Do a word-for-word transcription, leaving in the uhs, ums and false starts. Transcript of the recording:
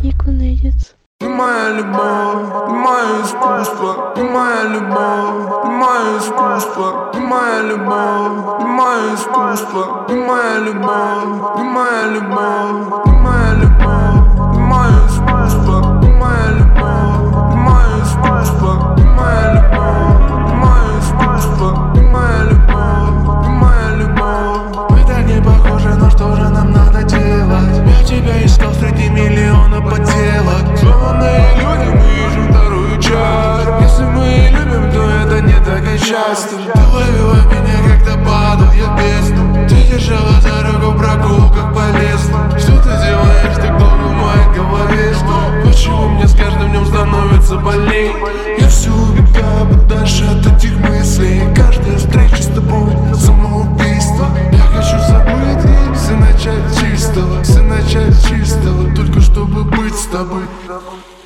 Якунедец. Ты моя любовь, ты мое искусство, ты моя любовь, ты мое искусство, ты моя любовь, ты мое искусство, ты моя любовь, ты моя любовь, ты моя любовь, ты мое искусство, ты моя любовь, ты мое искусство, ты моя любовь, ты мое искусство, ты моя любовь, ты моя любовь. Мы так не похожи, но что же нам надо делать? Я тебя искал среди миллиона подделок. Сломанные люди, мы ищем вторую часть. Если мы и любим, то это не так и часто. Ты ловила меня, когда падал я в бездну. Ты держала за руку в прогулках по лесу. Что ты делаешь так долго в моей голове? Что? Почему мне с каждым днем становится больней? Я все убегаю подальше от этих мыслей. Каждая встреча с тобой самоубийство. Я хочу забыть и все начать с чистого, все начать с чистого, только чтобы быть с тобой.